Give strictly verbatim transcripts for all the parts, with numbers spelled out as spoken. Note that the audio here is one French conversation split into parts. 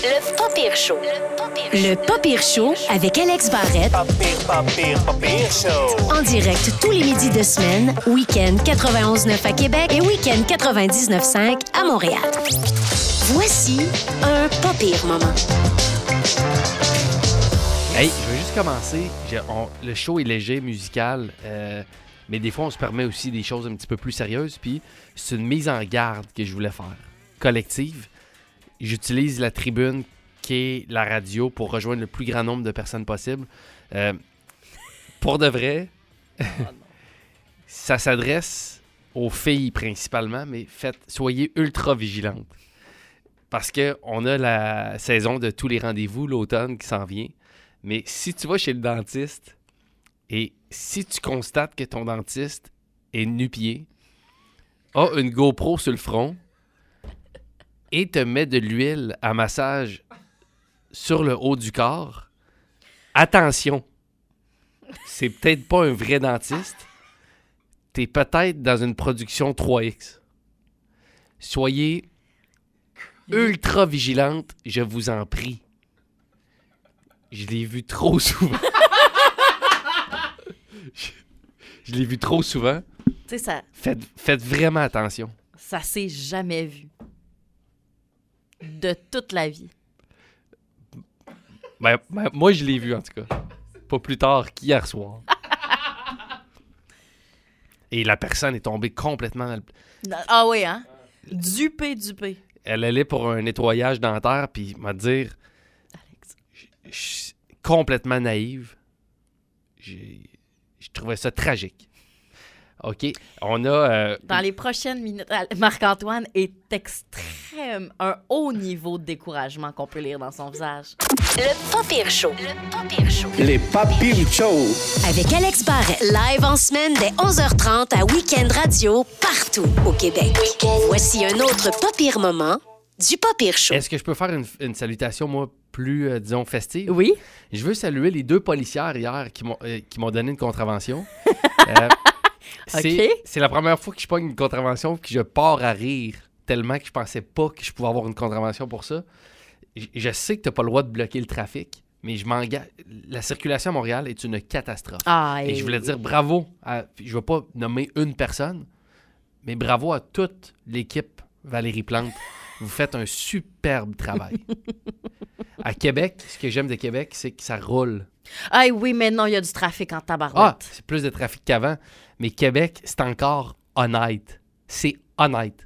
Le Pas Pire Show. Le Pas Pire Show avec Alex Barrette. Pas pire, pas pire, pas pire show. En direct tous les midis de semaine, week-end quatre-vingt-onze neuf à Québec et week-end quatre-vingt-dix-neuf cinq à Montréal. Voici un Pas Pire moment. Hey, je veux juste commencer. J'ai- on- le show est léger, musical, euh, mais des fois, on se permet aussi des choses un petit peu plus sérieuses. Puis, c'est une mise en garde que je voulais faire, collective. J'utilise la tribune qui est la radio pour rejoindre le plus grand nombre de personnes possible. Euh, pour de vrai, ça s'adresse aux filles principalement, mais faites, soyez ultra vigilantes. Parce qu'on a la saison de tous les rendez-vous, l'automne qui s'en vient. Mais si tu vas chez le dentiste et si tu constates que ton dentiste est nu-pied, a une GoPro sur le front et te met de l'huile à massage sur le haut du corps, attention, c'est peut-être pas un vrai dentiste. T'es peut-être dans une production trois X. Soyez ultra vigilante, je vous en prie. Je l'ai vu trop souvent. je je l'ai vu trop souvent. Tu sais, ça, Faites, faites vraiment attention. ça s'est jamais vu. De toute la vie. Ben, ben, moi, je l'ai vu, en tout cas. Pas plus tard qu'hier soir. Et la personne est tombée complètement dans le... Ah oui, hein? Dupé, dupé. Elle allait pour un nettoyage dentaire, puis m'a dire... Alex. Je je suis complètement naïve. J'ai- Je trouvais ça tragique. OK, on a... euh, Dans les prochaines minutes, Marc-Antoine est extrême, un haut niveau de découragement qu'on peut lire dans son visage. Le Pas Pire Show. Le Pas Pire Show. Les pas pire show. Avec Alex Barrette, live en semaine dès onze heures trente à Week-end Radio, partout au Québec. Voici un autre Pas Pire moment du Pas Pire Show. Est-ce que je peux faire une, une salutation, moi, plus, euh, disons, festive? Oui? Je veux saluer les deux policières hier qui m'ont euh, qui m'ont donné une contravention. Euh, c'est, OK. c'est la première fois que je pogne une contravention que je pars à rire tellement que je pensais pas que je pouvais avoir une contravention pour ça. Je, je sais que t'as pas le droit de bloquer le trafic, mais je m'engage. La circulation à Montréal est une catastrophe. Ah, Et je voulais dire bravo à... Je vais pas nommer une personne, mais bravo à toute l'équipe Valérie Plante. Vous faites un superbe travail. À Québec, ce que j'aime de Québec, c'est que ça roule. Ah oui, mais non, il y a du trafic en Ah, tabarouette. c'est plus de trafic qu'avant. Mais Québec, c'est encore honnête. C'est honnête.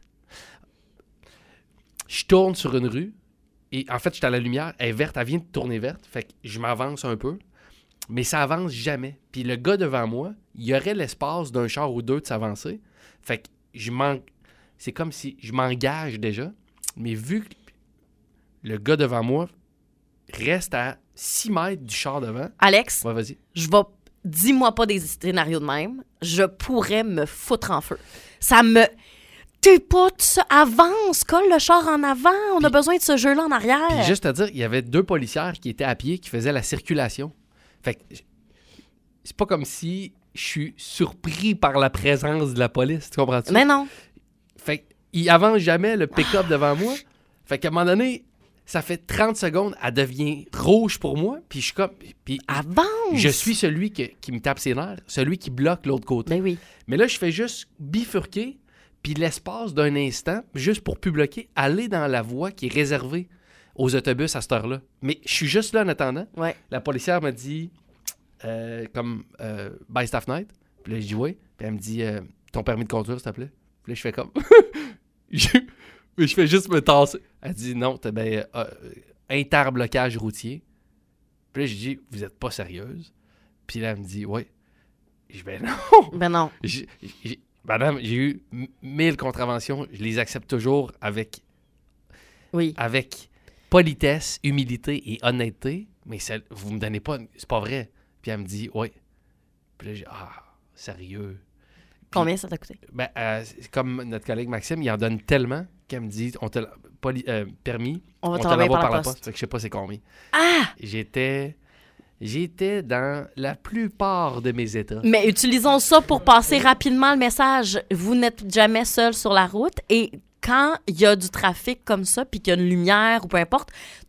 Je tourne sur une rue et en fait, j'étais à la lumière. Elle est verte, elle vient de tourner verte. Fait que je m'avance un peu. Mais ça avance jamais. Puis le gars devant moi, il y aurait l'espace d'un char ou deux de s'avancer. Fait que je m'en... C'est comme si je m'engage déjà. Mais vu que le gars devant moi reste à six mètres du char devant... Alex, Ouais, vas-y. je vais... Dis-moi pas des scénarios de même. Je pourrais me foutre en feu. Ça me... T'es pas... Tu... Avance, colle le char en avant. On a Puis- besoin de ce jeu-là en arrière. Puis juste à dire, il y avait deux policières qui étaient à pied, qui faisaient la circulation. Fait que c'est pas comme si je suis surpris par la présence de la police, tu comprends-tu? Mais non. Fait qu'il avance jamais le pick-up devant moi. Fait qu'à un moment donné, ça fait trente secondes, elle devient rouge pour moi, puis je suis comme... Puis Avance. je suis celui que- qui me tape ses nerfs, celui qui bloque l'autre côté. Ben oui. Mais là, je fais juste bifurquer, puis l'espace d'un instant, juste pour plus bloquer, aller dans la voie qui est réservée aux autobus à cette heure-là. Mais je suis juste là en attendant. Ouais. La policière m'a dit, euh, comme, euh, by staff night. Puis là, je dis oui. Puis elle me dit, euh, ton permis de conduire, s'il te plaît. Puis là, je fais comme, je, je fais juste me tasser. Elle dit, non, t'as ben, euh, interblocage routier. Puis là, je dis, vous êtes pas sérieuse. Puis là, elle me dit, oui. Je dis, ben non. Ben non. J'ai- j'ai- Madame, j'ai eu m- mille contraventions. Je les accepte toujours avec, Oui. avec politesse, humilité et honnêteté. Mais celle, vous me donnez pas... C'est pas vrai. Puis elle me dit, oui. Puis là, j'ai ah, sérieux. Combien ça t'a coûté? Ben, euh, c'est comme notre collègue Maxime, il en donne tellement qu'elle me dit, on te l'a poli- euh, permis, On va on te t'envoyer l'envoie par par la la poste. poste. Fait que je sais pas c'est combien. Ah! J'étais... J'étais dans la plupart de mes états. Mais utilisons ça pour passer rapidement le message. Vous n'êtes jamais seul sur la route et quand il y a du trafic comme ça puis qu'il y a une lumière ou peu importe,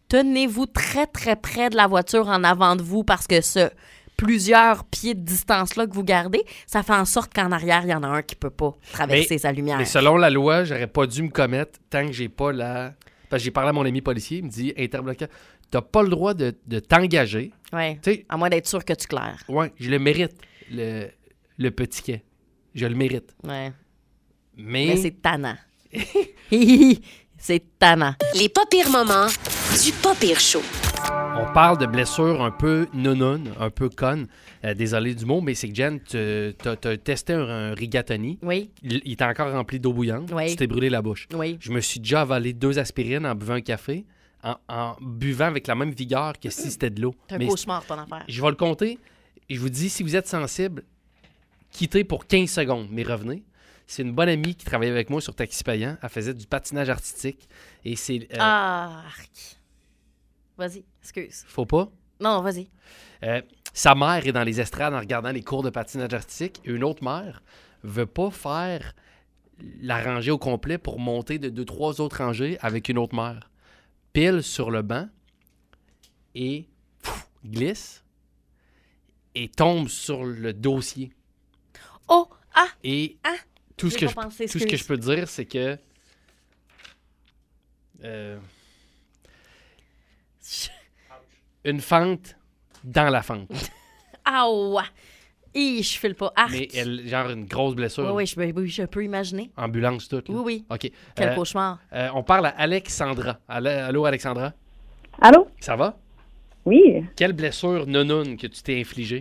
tenez-vous très, très près de la voiture en avant de vous parce que ce plusieurs pieds de distance-là que vous gardez, ça fait en sorte qu'en arrière, il y en a un qui peut pas traverser mais, sa lumière. Mais selon la loi, j'aurais pas dû me commettre tant que j'ai pas la... Parce que j'ai parlé à mon ami policier, il me dit, interbloquant, t'as pas le droit de, de t'engager. Oui, T'sais, à moins d'être sûr que tu claires. ouais, je le mérite, le, le petit quai. Je le mérite. Ouais. Mais... Mais c'est tannant. C'est tannant. Les pas pires moments du pas pire show. On parle de blessures un peu nounounes, un peu connes. Euh, désolé du mot, mais c'est que Jen, tu as testé un, un rigatoni. Oui, Il, il était encore rempli d'eau bouillante. Oui. Tu t'es brûlé la bouche. oui. Je me suis déjà avalé deux aspirines en buvant un café, en, en buvant avec la même vigueur que si c'était de l'eau. C'est un Mais cauchemar, ton affaire. je vais le compter. Je vous dis, si vous êtes sensible, quittez pour quinze secondes, mais revenez. C'est une bonne amie qui travaillait avec moi sur Taxi Payant. Elle faisait du patinage artistique. Et c'est... euh, Ah, arc. Vas-y, excuse. Faut pas? Non, vas-y. Euh, sa mère est dans les estrades en regardant les cours de patinage artistique. Et une autre mère veut pas faire la rangée au complet pour monter de deux, trois autres rangées avec une autre mère. Pile sur le banc et pff, glisse et tombe sur le dossier. Oh, ah, Et ah, tout, ce j'ai que, pas je, pensé, tout ce que je excuse. peux dire, c'est que... euh, une fente dans la fente. ah, ouais. Hi, je file pas. Arc. Mais elle, genre une grosse blessure. Oui, oui, je, ben oui, je peux imaginer. Ambulance toute. là. Oui, oui. OK. Quel Euh, cauchemar. euh, on parle à Alexandra. Allo, allô, Alexandra? Allô? Ça va? Oui. Quelle blessure nonoune que tu t'es infligée?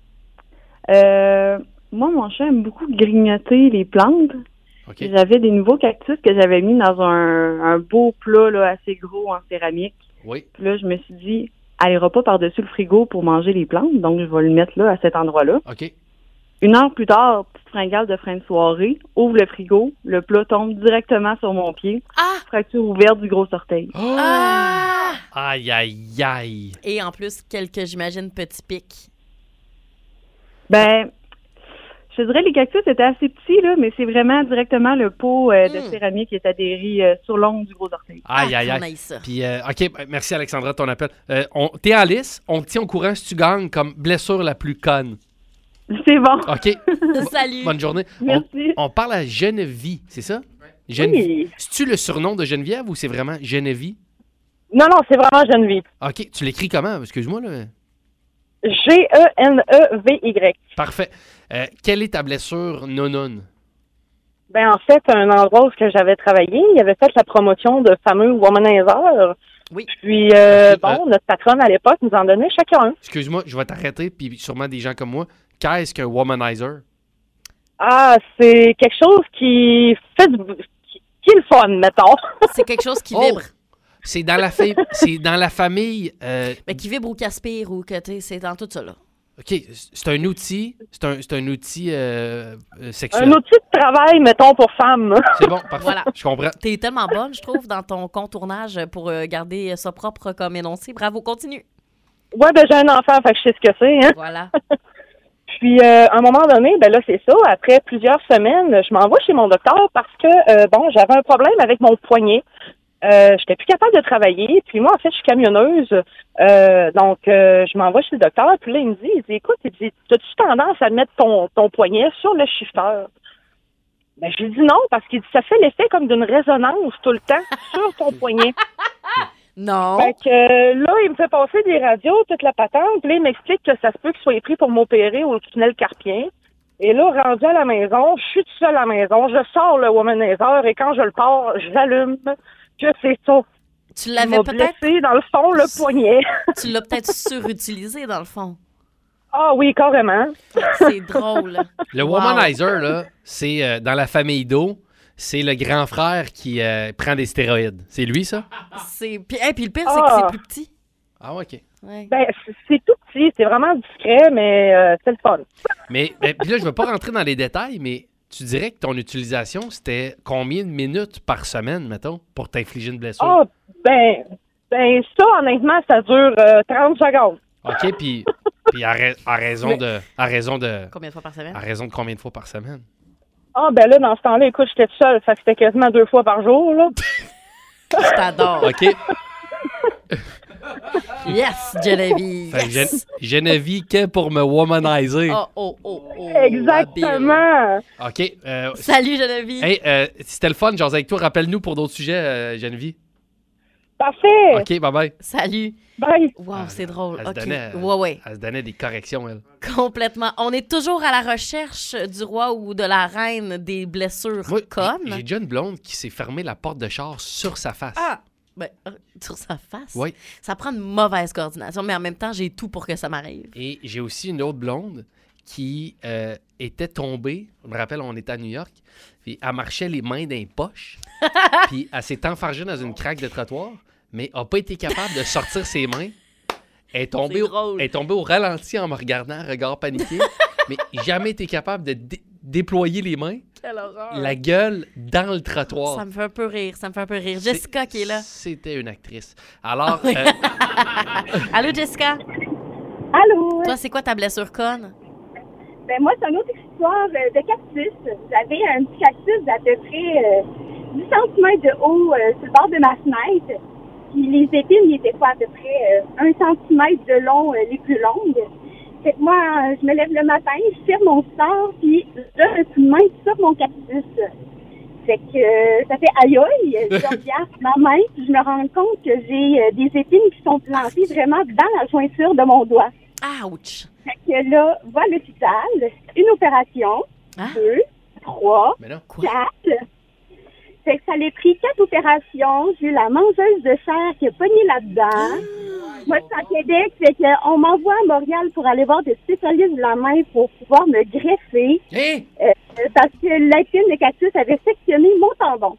Euh, moi, mon chat aime beaucoup grignoter les plantes. OK. J'avais des nouveaux cactus que j'avais mis dans un, un beau plat là, assez gros en céramique. Oui. Puis là, je me suis dit, elle ira pas par-dessus le frigo pour manger les plantes, donc je vais le mettre là, à cet endroit-là. OK. Une heure plus tard, petite fringale de fin de soirée, ouvre le frigo, le plat tombe directement sur mon pied, Ah! fracture ouverte du gros orteil. Oh! Ah! Aïe, aïe, aïe. Et en plus, quelques, j'imagine, petits pics. Ben, je dirais les cactus étaient assez petits, là, mais c'est vraiment directement le pot euh, de Mm. céramique qui est adhéré euh, sur l'ongle du gros orteil. Aïe, ah, aïe, qu'on aïe. aille ça. Puis, euh, OK, ben, merci Alexandra de ton appel. Euh, on- T'es en lice, on te tient au courant si tu gagnes comme blessure la plus conne. C'est bon. OK? Salut. Bonne journée. On, Merci. on parle à Geneviève, c'est ça? Geneviève. Oui. C'est-tu le surnom de Geneviève ou c'est vraiment Geneviève? Non, non, c'est vraiment Geneviève. OK, tu l'écris comment? Excuse-moi, là. G E N E V Y. Parfait. Euh, quelle est ta blessure nonoune? Ben, en fait, un endroit où ce que j'avais travaillé, il avait fait la promotion de fameux Womanizer. Oui. Puis, euh, Ok, bon, notre patronne à l'époque nous en donnait chacun un. Excuse-moi, je vais t'arrêter, puis sûrement des gens comme moi. Qu'est-ce qu'un womanizer? Ah, c'est quelque chose qui fait du... qui, qui est le fun, mettons. C'est quelque chose qui Oh! vibre. C'est dans la, fa- c'est dans la famille... euh, Mais qui vibre ou qui aspire ou que, tu sais, c'est dans tout ça, là. OK, c'est un outil, c'est un, c'est un outil euh, euh, sexuel. Un outil de travail, mettons, pour femmes. C'est bon, parfait. Voilà. Je comprends. T'es tellement bonne, je trouve, dans ton contournage pour euh, garder ça propre comme énoncé. Bravo, continue. Ouais, ben, j'ai un enfant, fait que je sais ce que c'est, hein. Voilà. Puis, euh, à un moment donné, ben là, c'est ça. Après plusieurs semaines, je m'envoie chez mon docteur parce que, euh, bon, j'avais un problème avec mon poignet. Euh, j'étais plus capable de travailler. Puis moi, en fait, je suis camionneuse. Euh, donc, euh, je m'envoie chez le docteur. Puis là, il me dit, il dit, écoute, il dit, as-tu tendance à mettre ton, ton poignet sur le shifter? Ben, je lui dis non, parce qu'il dit, ça fait l'effet comme d'une résonance tout le temps sur ton poignet. Non. Fait que euh, là, il me fait passer des radios, toute la patente. Puis là, il m'explique que ça se peut qu'il soit pris pour m'opérer au tunnel carpien. Et là, rendu à la maison, je suis toute seule à la maison. Je sors le Womanizer et quand je le pars, j'allume que c'est ça. Tu Il l'avais m'a peut-être... blessé, dans le fond, le poignet. Tu l'as peut-être surutilisé, dans le fond. Ah oui, carrément. C'est drôle. Le Wow. womanizer, là, c'est euh, dans la famille d'eau, c'est le grand frère qui euh, prend des stéroïdes. C'est lui, ça? C'est... Puis, hey, puis le pire, c'est que Ah. c'est plus petit. Ah, OK. Ouais. Ben, c'est- c'est tout petit, c'est vraiment discret, mais euh, c'est le fun. Mais ben, puis là, je ne veux pas rentrer dans les détails, mais tu dirais que ton utilisation, c'était combien de minutes par semaine, mettons, pour t'infliger une blessure? Ah, ben, ben ça, honnêtement, ça dure euh, trente secondes. OK, puis, puis à, ra- à raison Mais- de, à raison de, Combien de fois par semaine? à raison de combien de fois par semaine? Ah, ben là, dans ce temps-là, écoute, j'étais toute seule, fait que c'était quasiment deux fois par jour, là. Je t'adore. OK. Yes, Geneviève. Fait que Yes. je, je ne vis que pour me womaniser. Oh, oh, oh, oh. Exactement. OK. euh, Salut, Geneviève. hey, euh, c'était le fun, José avec toi. Rappelle-nous pour d'autres sujets, euh, Geneviève. Parfait. OK, bye-bye. Salut. Bye. Wow, Ah, c'est drôle. Elle se, OK. donnait, Ouais, ouais. elle se donnait des corrections, elle. Complètement. On est toujours à la recherche du roi ou de la reine des blessures Moi, connes. j'ai j'ai déjà une blonde qui s'est fermé la porte de char sur sa face. Ah! Ben, euh, sur sa face. Oui. Ça prend une mauvaise coordination, mais en même temps, j'ai tout pour que ça m'arrive. Et j'ai aussi une autre blonde qui euh, était tombée. Je me rappelle, on était à New York. Puis elle marchait les mains dans les poches. Puis elle s'est enfargée dans une craque de trottoir, mais n'a pas été capable de sortir ses mains. Elle est tombée, C'est au, drôle. elle est tombée au ralenti en me regardant, regard paniqué, mais jamais été capable de dé- déployer les mains, Quelle horreur. la gueule dans le trottoir. Ça me fait un peu rire, ça me fait un peu rire. C'est- Jessica qui est là. C'était une actrice. Alors, Oui. euh, Allô, Jessica? Allô? Toi, c'est quoi ta blessure conne? Ben moi, c'est une autre histoire euh, de cactus. J'avais un petit cactus d'à peu près euh, dix centimètres de haut euh, sur le bord de ma fenêtre. Puis les épines, ils étaient quoi, à peu près euh, un centimètre de long, euh, les plus longues. Fait que moi, euh, je me lève le matin, je tire mon sort, puis je donne un coup de main sur mon cactus. Fait que euh, ça fait aïe aïe, je regarde ma main, puis je me rends compte que j'ai euh, des épines qui sont plantées vraiment dans la jointure de mon doigt. Ouch! Fait que là, va à l'hôpital, une opération, Hein? deux, trois, mais non. Quoi? quatre. Fait que ça l'a pris quatre opérations. J'ai eu la mangeuse de chair qui a pogné là-dedans. Moi, je suis à Québec, fait qu'on m'envoie à Montréal pour aller voir des spécialistes de la main pour pouvoir me greffer. Hein? Euh, parce que l'épine de cactus avait sectionné mon tendon.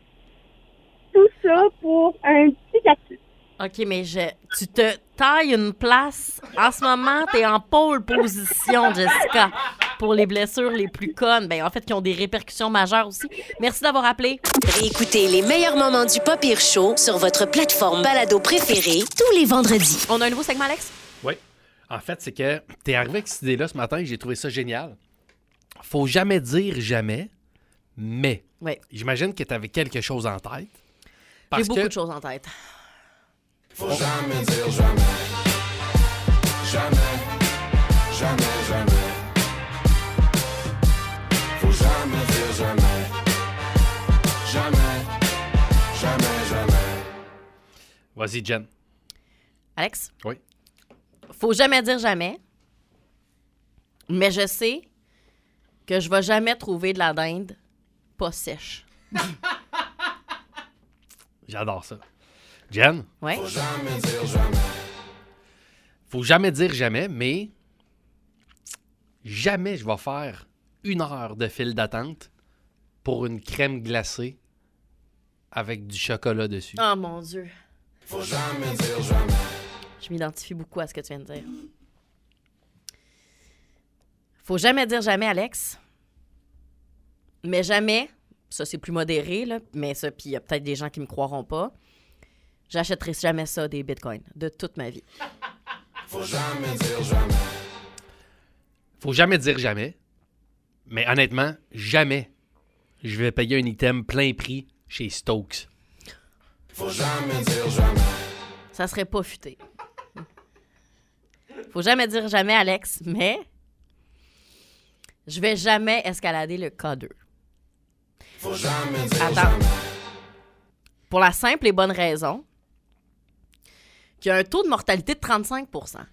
Tout ça pour un petit cactus. OK, mais je, tu te tailles une place. En ce moment, tu es en pôle position, Jessica, pour les blessures les plus connes. Ben, en fait, qui ont des répercussions majeures aussi. Merci d'avoir appelé. Réécoutez les meilleurs moments du Pas Pire Show sur votre plateforme balado préférée tous les vendredis. On a un nouveau segment, Alex? Oui. En fait, c'est que t'es arrivé avec cette idée-là ce matin et j'ai trouvé ça génial. Faut jamais dire jamais, mais Oui. j'imagine que t'avais quelque chose en tête. J'ai Parce beaucoup que de choses en tête. Faut jamais dire jamais. Jamais. Jamais, jamais. Faut jamais dire jamais. Jamais. Jamais, jamais. Vas-y, Jen. Alex? Oui. Faut jamais dire jamais. Mais je sais que je vais jamais trouver de la dinde pas sèche. J'adore ça. Jen, Ouais. Faut jamais dire jamais. faut jamais dire jamais, mais jamais je vais faire une heure de file d'attente pour une crème glacée avec du chocolat dessus. Oh mon Dieu. Faut jamais dire jamais. Je m'identifie beaucoup à ce que tu viens de dire. Faut jamais dire jamais, Alex. Mais jamais, ça c'est plus modéré, là, mais ça, puis il y a peut-être des gens qui me croiront pas, j'achèterai jamais ça des bitcoins de toute ma vie. Faut jamais dire jamais. Faut jamais dire jamais, mais honnêtement, jamais je vais payer un item plein prix chez Stokes. Faut jamais dire jamais. Ça serait pas futé. Faut jamais dire jamais, Alex, mais je vais jamais escalader le K deux. Faut jamais dire Attends. jamais. Pour la simple et bonne raison qu'il y a un taux de mortalité de trente-cinq pour cent.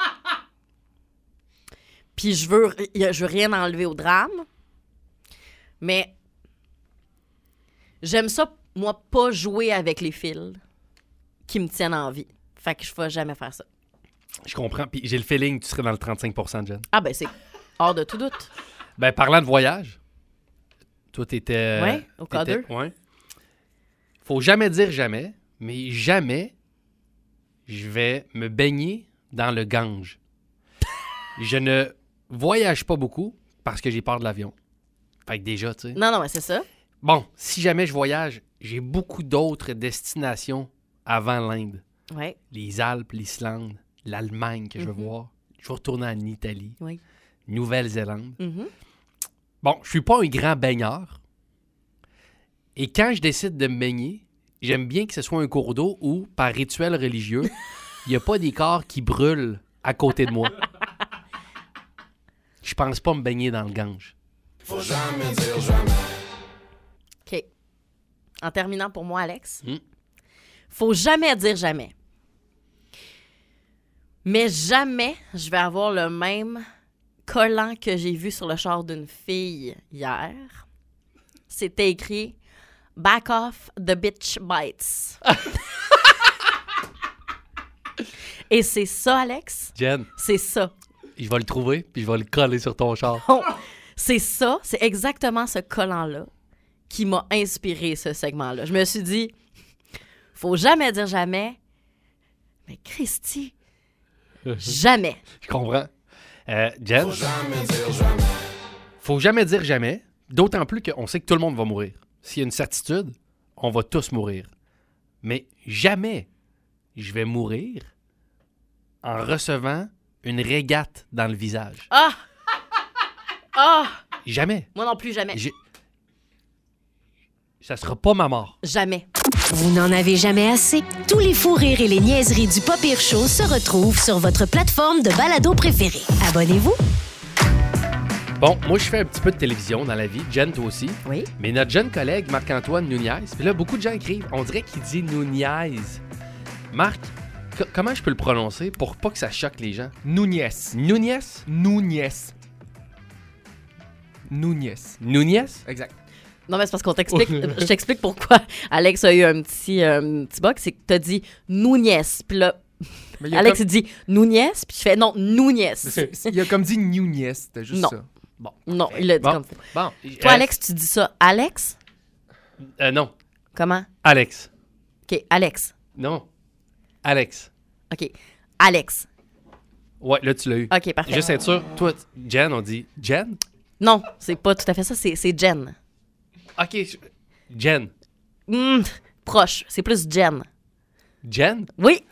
Puis je veux, je veux rien enlever au drame, mais j'aime ça, moi, pas jouer avec les fils qui me tiennent en vie. Fait que je vais jamais faire ça. Je comprends, puis j'ai le feeling que tu serais dans le trente-cinq pour cent, Jen. Ah ben c'est hors de tout doute. Ben, parlant de voyage, toi, t'étais... Ouais, au K deux. t'étais- Ouais. Faut jamais dire jamais, mais jamais je vais me baigner dans le Gange. Je ne voyage pas beaucoup parce que j'ai peur de l'avion. Fait que déjà, tu sais... Non, non, mais c'est ça. Bon, si jamais je voyage, j'ai beaucoup d'autres destinations avant l'Inde. Ouais, Les Alpes, l'Islande, l'Allemagne que je veux voir. Je veux retourner en Italie, oui. Nouvelle-Zélande. Mhm. Bon, je suis pas un grand baigneur. Et quand je décide de me baigner, j'aime bien que ce soit un cours d'eau où, par rituel religieux, il n'y a pas des corps qui brûlent à côté de moi. Je pense pas me baigner dans le Gange. Faut jamais dire jamais. OK. En terminant pour moi, Alex, Hmm. faut jamais dire jamais. Mais jamais je vais avoir le même collant que j'ai vu sur le char d'une fille hier. C'était écrit « Back off, the bitch bites ». Et c'est ça, Alex. Jen, C'est ça. je vais le trouver puis je vais le coller sur ton char. Bon, c'est ça, c'est exactement ce collant-là qui m'a inspiré ce segment-là. Je me suis dit, faut jamais dire jamais, mais Christy, jamais. Je comprends. Euh, Jen, Faut jamais dire jamais. faut jamais dire jamais, d'autant plus qu'on sait que tout le monde va mourir. S'il y a une certitude, on va tous mourir. Mais jamais je vais mourir en recevant une régate dans le visage. Ah! Ah! Jamais. Moi non plus, jamais. J'ai- Ça sera pas ma mort. Jamais. Vous n'en avez jamais assez? Tous les fous rires et les niaiseries du Pas Pire Show se retrouvent sur votre plateforme de balado préférée. Abonnez-vous. Bon, moi, je fais un petit peu de télévision dans la vie. Jen, toi aussi. Oui. Mais notre jeune collègue, Marc-Antoine Nunez, puis là, beaucoup de gens écrivent, on dirait qu'il dit Nunez. Marc, co- comment je peux le prononcer pour pas que ça choque les gens? Nunez. Nunez? Nunez. Nunez. Nunez? Exact. Non, mais c'est parce qu'on t'explique. Je t'explique pourquoi Alex a eu un petit, euh, petit bug. C'est que t'as dit Nunez. Puis là, Mais il a Alex, comme- il dit Nunez. Puis tu fais non, Nunez. il a comme dit Nunez, c'était juste Non. ça. Bon. Non, il l'a dit Bon. comme ça. Bon. Toi, euh, Alex, tu dis ça. Alex? euh, non. Comment? Alex. OK, Alex. Non. Alex. OK. Alex. Ouais, là, tu l'as eu. OK, parfait. Juste être sûr, toi, Jen, on dit Jen? Non, c'est pas tout à fait ça. C'est, c'est Jen. OK. je- Jen. Hmm, proche. C'est plus Jen. Jen? Oui.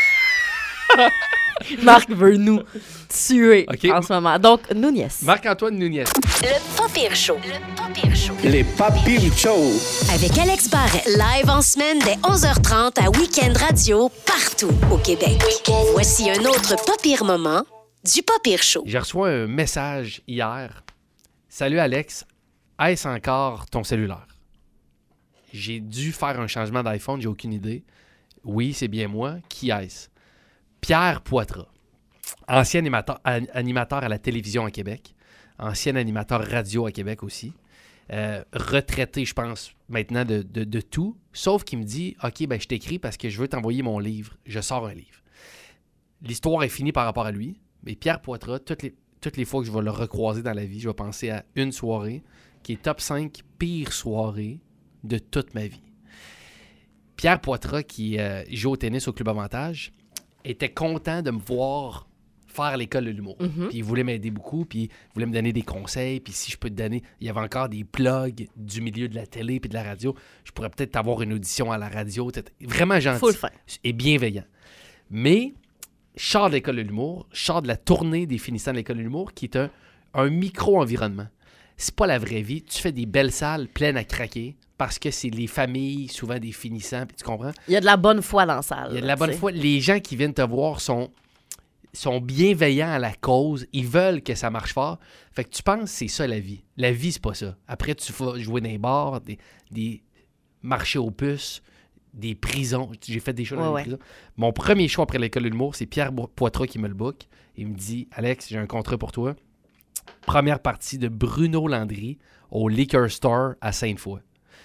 Marc veut nous tuer OK. en ce moment. Donc, Nunez. Marc-Antoine Nunez. Le Pas Pire Show. Le Pas Pire Show. Les Pas Pire Show. Avec Alex Barrette. Live en semaine dès onze heures trente à Week-end Radio, partout au Québec. Voici un autre Pas Pire moment du Pas Pire Show. J'ai reçu un message hier. Salut Alex, est-ce encore ton cellulaire? J'ai dû faire un changement d'iPhone, j'ai aucune idée. Oui, c'est bien moi. Qui est-ce? Pierre Poitras, ancien animateur, an- animateur à la télévision à Québec, ancien animateur radio à Québec aussi. Euh, retraité, je pense, maintenant de, de, de tout, sauf qu'il me dit « OK, ben je t'écris parce que je veux t'envoyer mon livre. Je sors un livre. » L'histoire est finie par rapport à lui, mais Pierre Poitras, toutes les, toutes les fois que je vais le recroiser dans la vie, je vais penser à une soirée qui est top cinq pires soirées de toute ma vie. Pierre Poitras, qui euh, joue au tennis au Club Avantage, était content de me voir faire l'école de l'humour. Mhm. Puis il voulait m'aider beaucoup, puis il voulait me donner des conseils, puis si je peux te donner, il y avait encore des plugs du milieu de la télé puis de la radio. Je pourrais peut-être avoir une audition à la radio. T'es vraiment gentil. Faut le faire. Et bienveillant. Mais je sors de l'école de l'humour, je sors de la tournée des finissants de l'école de l'humour, qui est un, un micro-environnement. C'est pas la vraie vie. Tu fais des belles salles pleines à craquer parce que c'est les familles, souvent des finissants, puis tu comprends? Il y a de la bonne foi dans la salle. Il y a de la bonne tu sais. foi. Les gens qui viennent te voir sont, sont bienveillants à la cause. Ils veulent que ça marche fort. Fait que tu penses que c'est ça la vie. La vie, c'est pas ça. Après, tu vas jouer dans les bars, des, des marchés aux puces, des prisons. J'ai fait des choses dans Ouais, les ouais. prisons. Mon premier choix après l'école de l'humour, c'est Pierre Bo- Poitras qui me le book. Il me dit « Alex, j'ai un contrat pour toi. Première partie de Bruno Landry au Liquor Store à Sainte-Foy. »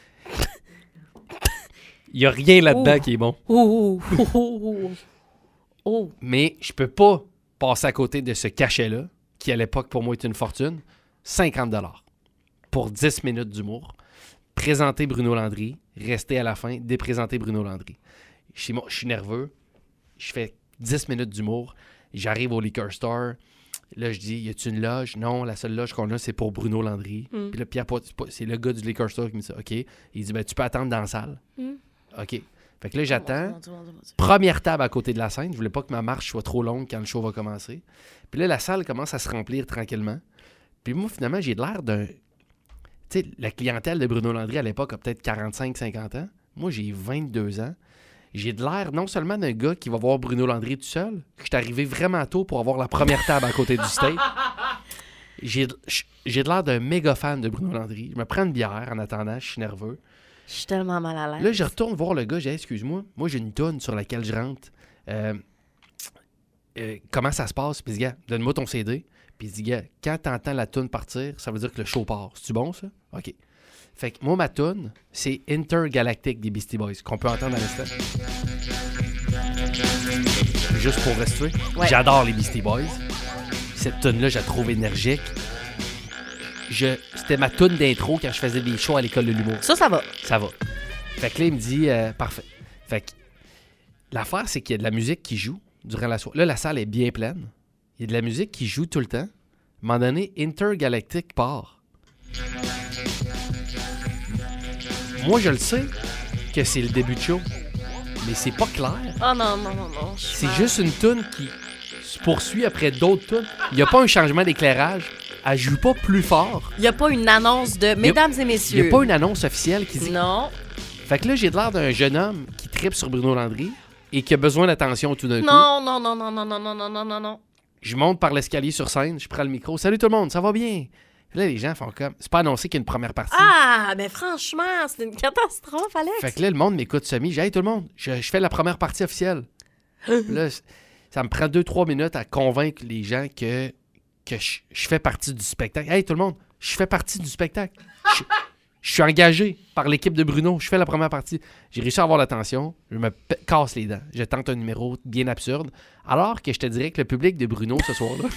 Il n'y a rien là-dedans Ouh. qui est bon. Ouh, ouh, ouh, ouh. Oh. Mais je peux pas passer à côté de ce cachet-là, qui à l'époque pour moi est une fortune, cinquante dollars pour dix minutes d'humour. Présenter Bruno Landry, rester à la fin, déprésenter Bruno Landry. Je suis, je suis nerveux, je fais dix minutes d'humour, j'arrive au Liquor Store, là je dis, y a-tu une loge? Non, la seule loge qu'on a, c'est pour Bruno Landry. Mm. Puis là, Pierre Poit- c'est pas- c'est le gars du Liquor Store qui me dit ça. OK. Il dit, ben tu peux attendre dans la salle. Mm. OK. Fait que là, j'attends. Mon Dieu, mon Dieu, mon Dieu. Première table à côté de la scène. Je voulais pas que ma marche soit trop longue quand le show va commencer. Puis là, la salle commence à se remplir tranquillement. Puis moi, finalement, j'ai l'air d'un... Tu sais, la clientèle de Bruno Landry à l'époque a peut-être quarante-cinq cinquante ans. Moi, j'ai vingt-deux ans. J'ai de l'air non seulement d'un gars qui va voir Bruno Landry tout seul, que je suis arrivé vraiment tôt pour avoir la première table à côté du stage. J'ai, j'ai de l'air d'un méga fan de Bruno Landry. Je me prends une bière en attendant, je suis nerveux. Je suis tellement mal à l'aise. Là, je retourne voir le gars, j'ai dit, excuse-moi, moi j'ai une toune sur laquelle je rentre. Euh, euh, comment ça se passe? Puis il dit, gars, donne-moi ton C D. Puis il dit, gars, quand t'entends la toune partir, ça veut dire que le show part. C'est-tu bon, ça? OK. Fait que moi, ma toune, c'est Intergalactic des Beastie Boys, qu'on peut entendre à l'instant. Juste pour rester. Ouais. J'adore les Beastie Boys. Cette toune-là, je la trouve énergique. Je, c'était ma toune d'intro quand je faisais des shows à l'école de l'humour. Ça, ça va. Ça va. Fait que là, il me dit, euh, parfait. Fait que l'affaire, c'est qu'il y a de la musique qui joue durant la soirée. Là, la salle est bien pleine. Il y a de la musique qui joue tout le temps. À un moment donné, Intergalactic part. Moi, je le sais que c'est le début de show, mais c'est pas clair. Oh non, non, non, non. C'est juste une toune qui se poursuit après d'autres tounes. Il n'y a pas un changement d'éclairage. Elle joue pas plus fort. Il n'y a pas une annonce de « Mesdames et messieurs ». Il n'y a pas une annonce officielle qui dit... Non. Fait que là, j'ai de l'air d'un jeune homme qui tripe sur Bruno Landry et qui a besoin d'attention tout d'un coup. Non, non, non, non, non, non, non, non, non, non, non. Je monte par l'escalier sur scène, je prends le micro. « Salut tout le monde, ça va bien? » Là, les gens font comme... C'est pas annoncé qu'il y a une première partie. Ah, mais franchement, c'est une catastrophe, Alex. Fait que là, le monde m'écoute semi. J'ai « Hey, tout le monde, je, je fais la première partie officielle. » Là, ça me prend deux, trois minutes à convaincre les gens que, que je, je fais partie du spectacle. « Hey, tout le monde, je fais partie du spectacle. Je, je suis engagé par l'équipe de Bruno. Je fais la première partie. » J'ai réussi à avoir l'attention. Je me p- casse les dents. Je tente un numéro bien absurde. Alors que je te dirais que le public de Bruno, ce soir-là...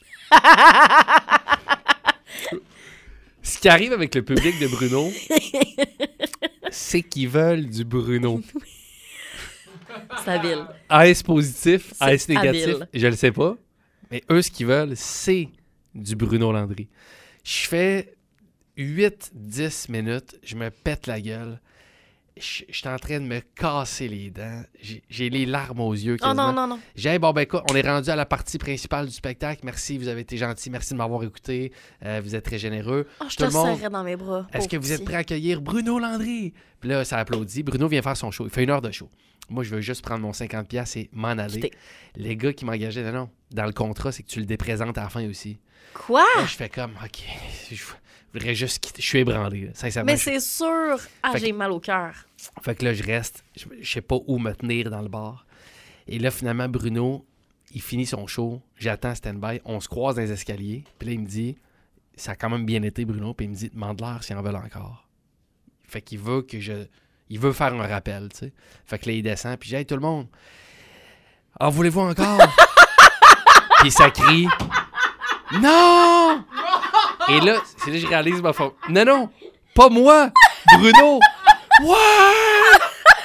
Ce qui arrive avec le public de Bruno, c'est qu'ils veulent du Bruno. C'est habile. Est-ce positif, C'est est-ce négatif? habile. Je le sais pas. Mais eux, ce qu'ils veulent, c'est du Bruno Landry. Je fais huit dix minutes, je me pète la gueule. Je suis en train de me casser les dents. J'ai, j'ai les larmes aux yeux. Oh quasiment. non, non, non. J'ai, bon, ben, écoute, on est rendu à la partie principale du spectacle. Merci, vous avez été gentil. Merci de m'avoir écouté. Euh, vous êtes très généreux. Oh, je Tout te le monde, serrais dans mes bras. est-ce que vous êtes prêts à accueillir Bruno Landry? Puis là, ça applaudit. Bruno vient faire son show. Il fait une heure de show. Moi, je veux juste prendre mon cinquante dollars et m'en aller. Quitter. Les gars qui m'engageaient, non, non. Dans le contrat, c'est que tu le déprésentes à la fin aussi. Quoi? Là, je fais comme, OK, je voudrais juste quitter. Je suis ébranlé, là, sincèrement. Mais je... c'est sûr. Ah, Fait j'ai que... mal au cœur. Fait que là, je reste. Je, je sais pas où me tenir dans le bar. Et là, finalement, Bruno, il finit son show. J'attends stand-by. On se croise dans les escaliers. Puis là, il me dit, ça a quand même bien été, Bruno. Puis il me dit, demande-leur s'ils en veulent encore. Fait qu'il veut que je... Il veut faire un rappel, tu sais. Fait que là, il descend. Puis j'ai, hey, tout le monde, en voulez-vous encore? Puis ça crie, non! Et là, c'est là que je réalise ma faute. Non, non, pas moi, Bruno. Ouais!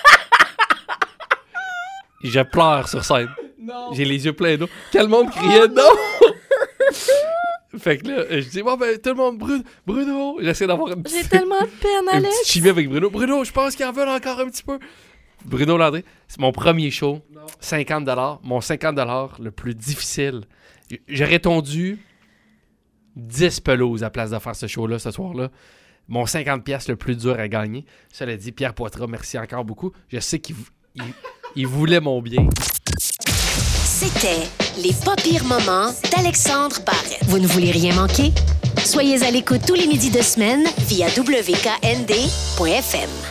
Je pleure sur scène. Non. J'ai les yeux pleins d'eau. Quel monde criait non! Fait que là, je dis, bon, ben, tout le monde, Bruno, Bruno. J'essaie d'avoir une petite... J'ai tellement de peine, Une Alex. petite chimie avec Bruno. Bruno, je pense qu'ils en veulent encore un petit peu. Bruno Landry, c'est mon premier show. Non. cinquante dollars. Mon cinquante dollars le plus difficile. J'aurais tondu dix pelouses à place de faire ce show-là, ce soir-là. Mon cinquante dollars le plus dur à gagner. Cela dit, Pierre Poitras, merci encore beaucoup. Je sais qu'il il, il voulait mon bien. C'était les pas pires moments d'Alexandre Barrette. Vous ne voulez rien manquer? Soyez à l'écoute tous les midis de semaine via W K N D point F M.